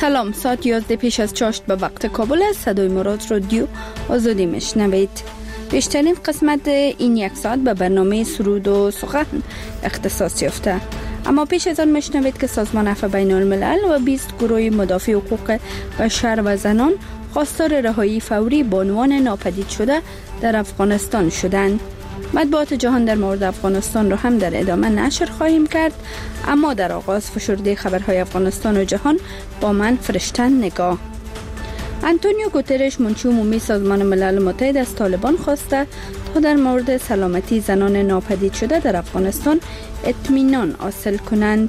سلام، ساعت 11 پیش از چاشت به وقت کابل است. صدای مراد رادیو آزادی میشنوید. بیشترین قسمت این یک ساعت به برنامه سرود و سخن اختصاص یافته. اما پیش از آن میشنوید که سازمان عفو بین الملل و 20 گروه مدافع حقوق بشر و زنان خواستار رهایی فوری بانوان ناپدید شده در افغانستان شدند. مطبوعات جهان در مورد افغانستان را هم در ادامه نشر خواهیم کرد، اما در آغاز فشرده خبرهای افغانستان و جهان با من فرشته نگاه. آنتونیو گوترش منشی عمومی سازمان ملل متحد از طالبان خواسته تا در مورد سلامتی زنان ناپدید شده در افغانستان اطمینان حاصل کنند.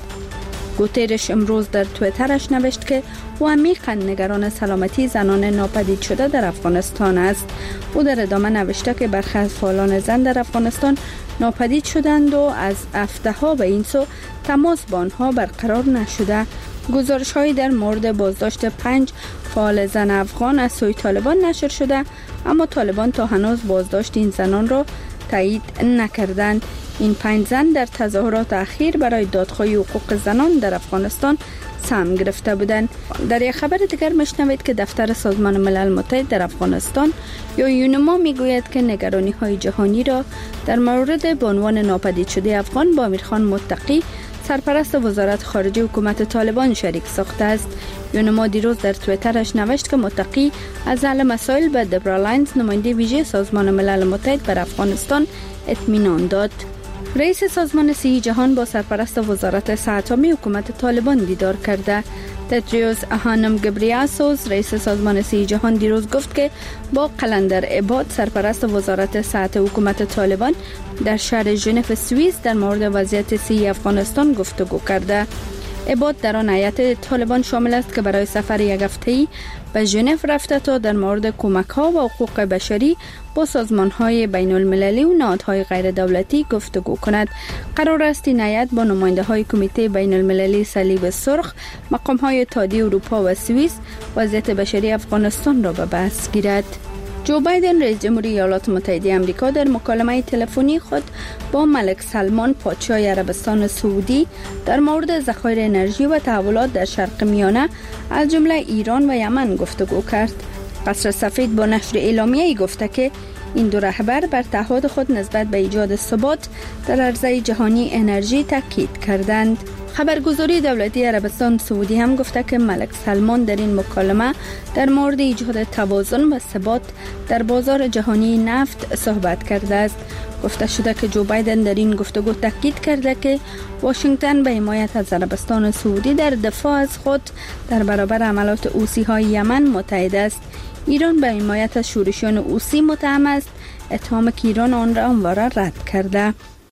گوترش امروز در توییترش نوشت که او عمیقاً نگران سلامتی زنان ناپدید شده در افغانستان است. او در ادامه نوشته که برخی از فعالان زن در افغانستان ناپدید شدند و از هفته‌ها به این سو تماس با آنها برقرار نشده. گزارش‌هایی در مورد بازداشت 5 فعال زن افغان از سوی طالبان نشر شده، اما طالبان تا هنوز بازداشت این زنان را تایید نکردند. این 5 زن در تظاهرات اخیر برای دادخواهی حقوق زنان در افغانستان سهم گرفته بودند. در یک خبر دیگر میشنوید که دفتر سازمان ملل متحد در افغانستان یا یونما میگوید که نگرانی‌های جهانی را در مورد بانوان ناپدید شده افغان با امیرخان متقی سرپرست وزارت خارجه حکومت طالبان شریک ساخته است. یونما دیروز در توییترش نوشت که متقی از حل مسائل به دبرا لاینز نماینده ویژه سازمان ملل متحد بر افغانستان اطمینان داد. رئیس سازمان صحی جهان با سرپرست وزارت صحت عامه حکومت طالبان دیدار کرده. تدریوس اهانم گبریاسوس رئیس سازمان صحی جهان دیروز گفت که با قلندر عباد سرپرست وزارت صحت حکومت طالبان در شهر ژنو سوئیس در مورد وضعیت صحی افغانستان گفتگو کرده. عباد در آن هیئت طالبان شامل است که برای سفر یک هفته‌ای به ژنو رفته تا در مورد کمک‌ها و حقوق بشری با سازمان‌های بین‌المللی و نهادهای غیر دولتی گفتگو کند. قرار است این هیئت با نماینده‌های کمیته بین‌المللی صلیب سرخ، مقام‌های اتحادیه اروپا و سوئیس وضعیت بشری افغانستان را به بحث گیرد. جو بایدن رئیس جمهوری ایالات متحده آمریکا در مکالمه تلفنی خود با ملک سلمان پادشاه عربستان سعودی در مورد ذخایر انرژی و تحولات در شرق میانه از جمله ایران و یمن گفتگو کرد. قصر سفید با نشر اعلامیه‌ای گفته که این دو رهبر بر تعهد خود نسبت به ایجاد ثبات در عرصه جهانی انرژی تاکید کردند. خبرگزاری دولتی عربستان سعودی هم گفته که ملک سلمان در این مکالمه در مورد ایجاد توازن و ثبات در بازار جهانی نفت صحبت کرده است. گفته شده که جو بایدن در این گفتگو تاکید کرده که واشنگتن به حمایت از عربستان سعودی در دفاع از خود در برابر حملات حوثی‌های یمن متحد است. ایران به حمایت از شورشیان حوثی متهم است، اتهام که ایران آن را همواره رد کرده.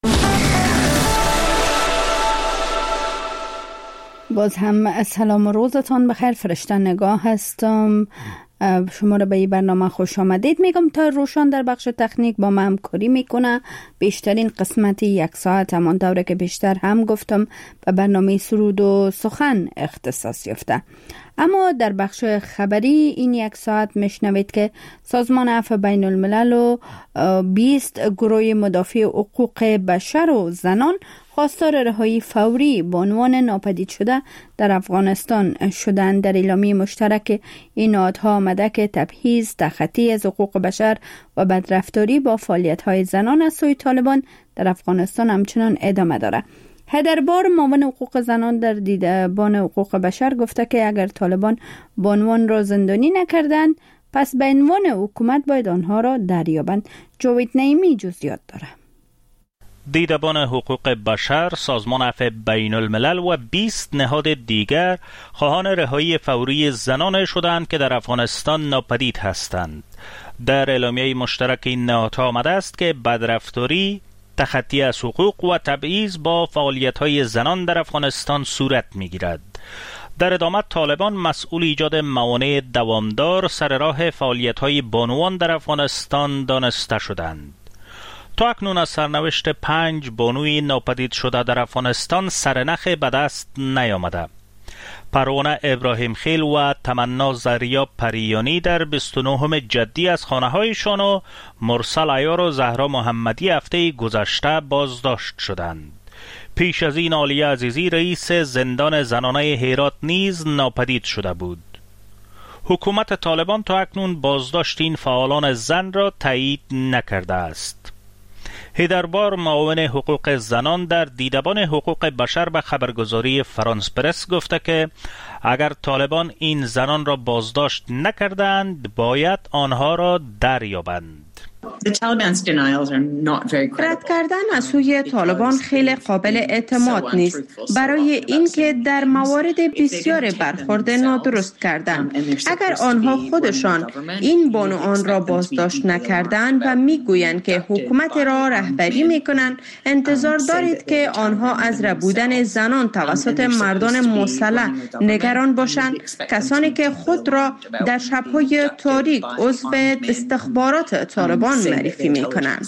باز هم سلام و روزتان بخیر. فرشته نگاه هستم. شما را به این برنامه خوش آمدید میگم. تا روشان در بخش تکنیک با ما همکاری میکنه. بیشترین قسمتی یک ساعت همان دوره که بیشتر هم گفتم به برنامه سرود و سخن اختصاص یافته. اما در بخش خبری این یک ساعت میشنوید که سازمان عفو بین الملل و 20 گروه مدافع حقوق بشر و زنان خواستار رهایی فوری بانوان ناپدید شده در افغانستان شدند. در اعلامیه مشترک این نهادها آمده که تبعیض، تخطی از حقوق بشر و بدرفتاری با فعالیت‌های زنان از سوی طالبان در افغانستان همچنان ادامه دارد. هدربار معاون حقوق زنان در دیدبان حقوق بشر گفته که اگر طالبان بانوان را زندانی نکردند پس به عنوان حکومت باید آنها را دریابند. جاوید نعیمی جزئیات داره. دیدبان حقوق بشر، سازمان عفو بین الملل و 20 نهاد دیگر خواهان رهایی فوری زنان شدند که در افغانستان ناپدید هستند. در اعلامیه مشترک این نهادها آمده است که بدرفتاری، تخطی از حقوق و تبعیض با فعالیت‌های زنان در افغانستان صورت می‌گیرد. در ادامه طالبان مسئول ایجاد موانع دوامدار سر راه فعالیت‌های بانوان در افغانستان دانسته شدند. تا اکنون از سرنوشت 5 بانوی ناپدید شده در افغانستان سرنخ به دست نیامده. پروانه ابراهیم خیل و تمنا زریا پریانی در 29 جدی از خانه‌هایشان و مرسل عیار و زهرا محمدی هفته گذشته بازداشت شدند. پیش از این عالیه عزیزی رئیس زندان زنانه هرات نیز ناپدید شده بود. حکومت طالبان تا اکنون بازداشت این فعالان زن را تایید نکرده است. هیدربار معاون حقوق زنان در دیدبان حقوق بشر به خبرگزاری فرانس پرس گفته که اگر طالبان این زنان را بازداشت نکردند باید آنها را دریابند. رد کردن از سوی طالبان خیلی قابل اعتماد نیست، برای اینکه در موارد بسیار برخورد نادرست کردند. اگر آنها خودشان این بانوان را بازداشت نکردند و میگویند که حکومت را رهبری میکنند، انتظار دارید که آنها از ربودن زنان توسط مردان مسلح نگران باشند، کسانی که خود را در شب‌های تاریک عضو استخبارات طالبان معرفی می‌کنند.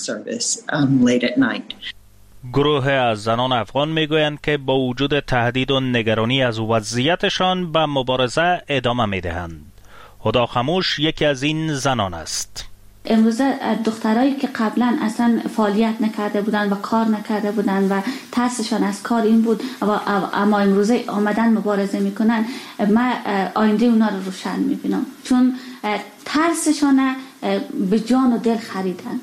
گروه از زنان افغان میگویند که با وجود تهدید و نگرانی از وضعیتشان به مبارزه ادامه میدهند. هدا خموش یکی از این زنان است. امروزه دخترایی که قبلا اصلا فعالیت نکرده بودند و کار نکرده بودند و ترسشان از کار این بود اما امروزه آمدن مبارزه میکنن، من آینده اونا رو روشن میبینم، چون ترسشان به جان و دل خریدن.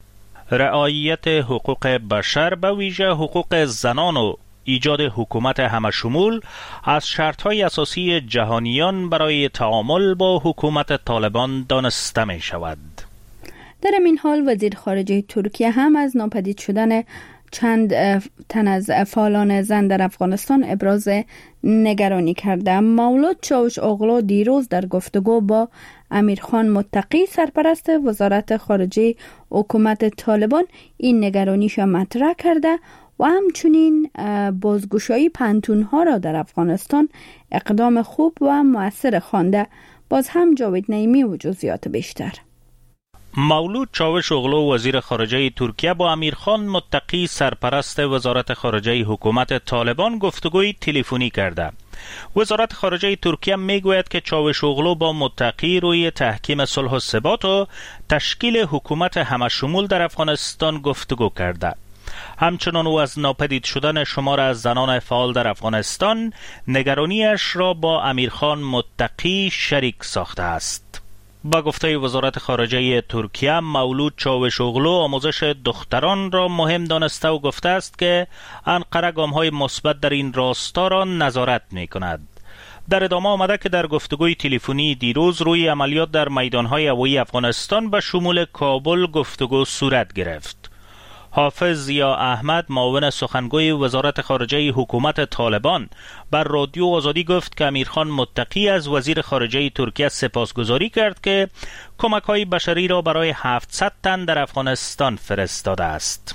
رعایت حقوق بشر به ویژه حقوق زنان و ایجاد حکومت همشمول از شرط‌های اساسی جهانیان برای تعامل با حکومت طالبان دانسته می شود. در این حال وزیر خارجه ترکیه هم از ناپدید شدن چند تن از فعالان زن در افغانستان ابراز نگرانی کرده. مولود چاوش اغلو دیروز در گفتگو با امیرخان متقی سرپرست وزارت خارجه حکومت طالبان این نگرانیش مطرح کرده و همچنین بازگشایی پنتونها را در افغانستان اقدام خوب و مؤثر خوانده. باز هم جاوید نعیمی و جزئیات بیشتر. مولود چاوش اغلو وزیر خارجه ترکیه با امیرخان متقی سرپرست وزارت خارجه حکومت طالبان گفتگوی تلفنی کرده. وزارت خارجه ترکیه میگوید که چاوش اغلو با متقی روی تحکیم صلح و ثبات و تشکیل حکومت همشمول در افغانستان گفتگو کرده. همچنان او از ناپدید شدن شمار از زنان فعال در افغانستان نگرانیش را با امیرخان متقی شریک ساخته است. با گفته وزارت خارجه ترکیه، مولود چاوش اغلو آموزش دختران را مهم دانسته و گفته است که انقره گام‌های مثبت در این راستا را نظارت می‌کند. در ادامه آمده که در گفتگوی تلفنی دیروز روی عملیات در میدان‌های هوایی افغانستان به شمول کابل گفتگو صورت گرفت. حافظ ضیا احمد معاون سخنگوی وزارت خارجه حکومت طالبان بر رادیو آزادی گفت که امیرخان متقی از وزیر خارجه ترکیه سپاسگزاری کرد که کمک‌های بشری را برای 700 تن در افغانستان فرستاده است.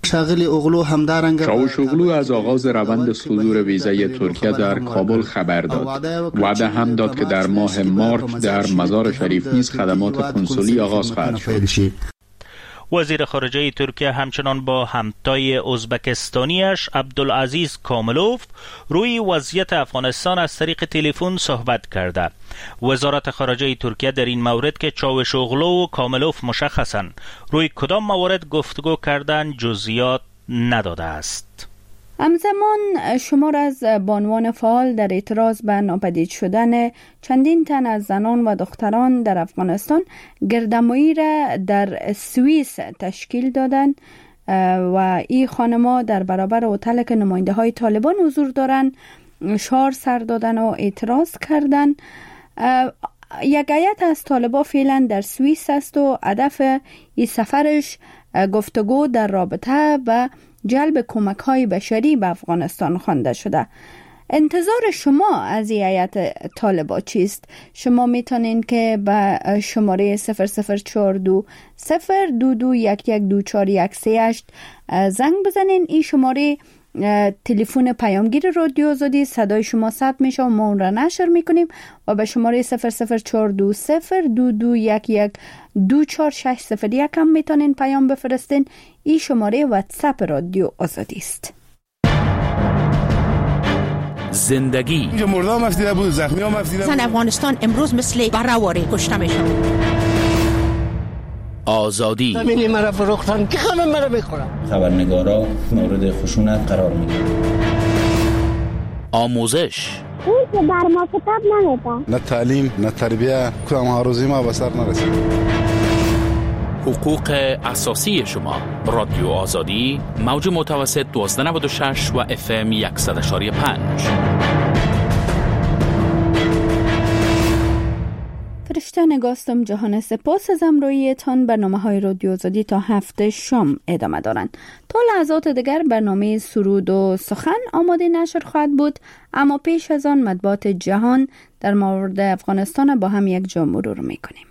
چاوش اغلو از آغاز روند صدور ویزای ترکیه در کابل خبر داد. وعده هم داد که در ماه مارچ در مزار شریف نیز خدمات کنسولی آغاز خواهد شد. وزیر خارجه ترکیه همچنان با همتای ازبکستانیش عبدالعزیز کاملوف روی وضعیت افغانستان از طریق تلفن صحبت کرده. وزارت خارجه ترکیه در این مورد که چاوش اغلو و کاملوف مشخصاً روی کدام موارد گفتگو کردن جزئیات نداده است. همزمان شمار از بانوان فعال در اعتراض به ناپدید شدن چندین تن از زنان و دختران در افغانستان گردهمایی را در سوئیس تشکیل دادند و این خانم‌ها در برابر هتل که نماینده های طالبان حضور دارند شعار سر دادن و اعتراض کردند. یک هیئت از طالبان فعلا در سوئیس است و هدف این سفرش گفتگو در رابطه با جلب کمک‌های بشری به افغانستان خوانده شده. انتظار شما از این هیئت طالبان چیست؟ شما میتونین که به شماره 0042 022112438 زنگ بزنین. این شماره تلفن پیامگیر رادیو آزادی، صدای شما ثبت میشه و ما اون را نشر میکنیم و به شماره 0042 02211246801 هم میتونین پیام بفرستین. این شماره واتساپ رادیو آزادی است. زندگی مردم مفتیده بود، زخمی ها مفتیده بود. زن افغانستان امروز مثل برآوری کشته میشن. آزادی. زمینی مرا فروختن که همه مرا میخورن. خبرنگارا مورد خشونت قرار میگیرن. آموزش. اون که بر ما کتاب نمیدن. نه تعلیم نه تربیه کدام هروزی ما به سر نرسید. حقوق اساسی شما. رادیو آزادی موج متوسط 1296 و FM 100.5. فرشته نگاستم جهان، سپاس از همراهیتان. برنامه‌های رادیو آزادی تا هفته شام ادامه دارند. تا لحظات دیگر برنامه سرود و سخن آماده نشر خواهد بود، اما پیش از آن مطبوعات جهان در مورد افغانستان با هم یک جا مرور می‌کنیم.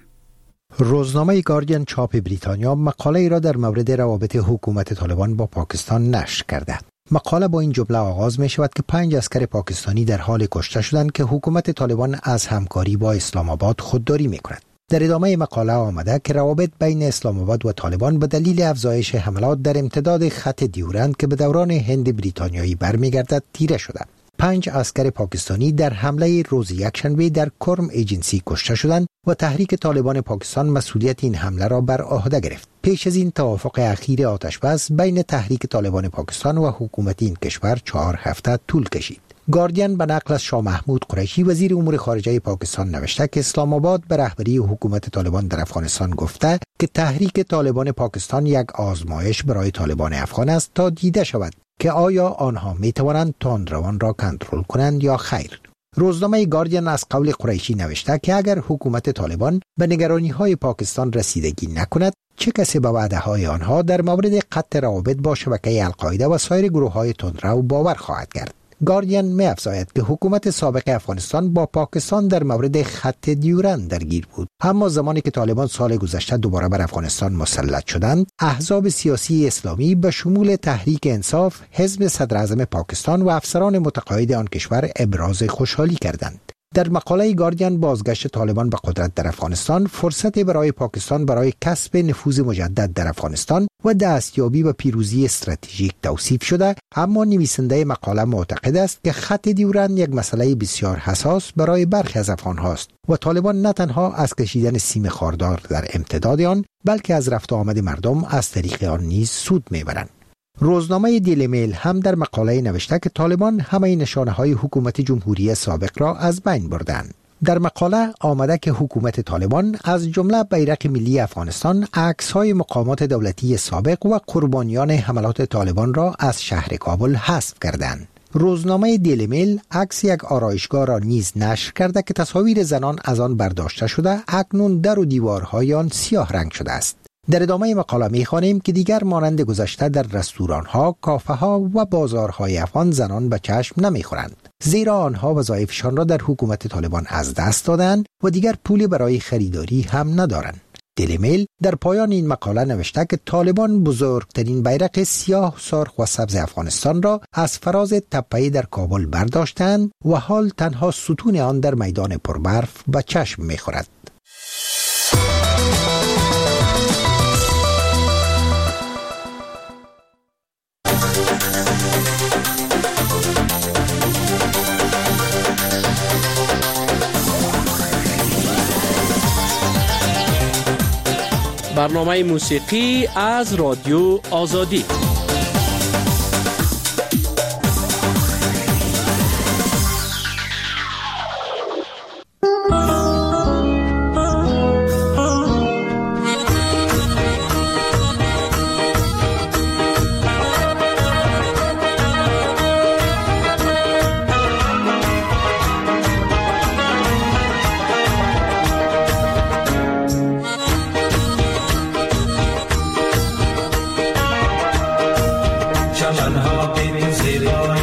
روزنامه گاردین چاپ بریتانیا مقاله را در مورد روابط حکومت طالبان با پاکستان نشر کرده. مقاله با این جمله آغاز می شود که 5 عسکر پاکستانی در حال کشته شدند که حکومت طالبان از همکاری با اسلام آباد خودداری می کند. در ادامه مقاله آمده که روابط بین اسلام آباد و طالبان به دلیل افزایش حملات در امتداد خط دیورند که به دوران هند بریتانیایی برمیگردد تیره شده. 5 عسکر پاکستانی در حمله روز یکشنبه در کرم ایجنسی کشته شدند و تحریک طالبان پاکستان مسئولیت این حمله را بر عهده گرفت. پیش از این توافق اخیر آتشبس بین تحریک طالبان پاکستان و حکومت این کشور 4 هفته طول کشید. گاردین به نقل از شاه محمود قریشی وزیر امور خارجه پاکستان نوشته که اسلام آباد به رهبری حکومت طالبان در افغانستان گفته که تحریک طالبان پاکستان یک آزمایش برای طالبان افغان است تا دیده شود که آیا آنها می توانند تندروان را کنترل کنند یا خیر. روزنامه گاردین از قول قریشی نوشته که اگر حکومت طالبان به نگرانی‌های پاکستان رسیدگی نکند، چه کسی به وعده‌های آنها در مورد قطع روابط با شبکه القاعده و سایر گروه‌های تندرو باور خواهد کرد. گاردین می‌افزاید که حکومت سابق افغانستان با پاکستان در مورد خط دیورند درگیر بود، اما زمانی که طالبان سال گذشته دوباره بر افغانستان مسلط شدند، احزاب سیاسی اسلامی به شمول تحریک انصاف، حزب صدراعظم پاکستان و افسران متقاعد آن کشور ابراز خوشحالی کردند. در مقاله گاردین بازگشت طالبان به قدرت در افغانستان فرصت برای پاکستان برای کسب نفوذ مجدد در افغانستان و دستیابی به پیروزی استراتژیک توصیف شده، اما نویسنده مقاله معتقد است که خط دیورند یک مسئله بسیار حساس برای برخی از افغان هاست و طالبان نه تنها از کشیدن سیم خاردار در امتداد آن، بلکه از رفت و آمد مردم از طریق آن نیز سود میبرند. روزنامه دیلی میل هم در مقاله نوشته که طالبان همه نشانه‌های حکومت جمهوری سابق را از بین بردند. در مقاله آمده که حکومت طالبان از جمله بیرق ملی افغانستان، عکس‌های مقامات دولتی سابق و قربانیان حملات طالبان را از شهر کابل حذف کردند. روزنامه دیلی میل عکس یک آرایشگاه را نیز نشر کرده که تصاویر زنان از آن برداشته شده، اکنون در و دیوارهای آن سیاه رنگ شده است. در ادامه مقاله می‌خوانیم که دیگر مانند گذشته در رستوران‌ها، کافه‌ها و بازارهای افغان زنان به چشم نمی‌خورند، زیرا آنها وظایفشان را در حکومت طالبان از دست دادند و دیگر پولی برای خریداری هم ندارند. دیلی میل در پایان این مقاله نوشته که طالبان بزرگترین بیرق سیاه، سرخ و سبز افغانستان را از فراز تپه‌ای در کابل برداشتند و حال تنها ستون آن در میدان پربرف به چشم می‌خورد. برنامه موسیقی از رادیو آزادی. چمنها ببین زیبا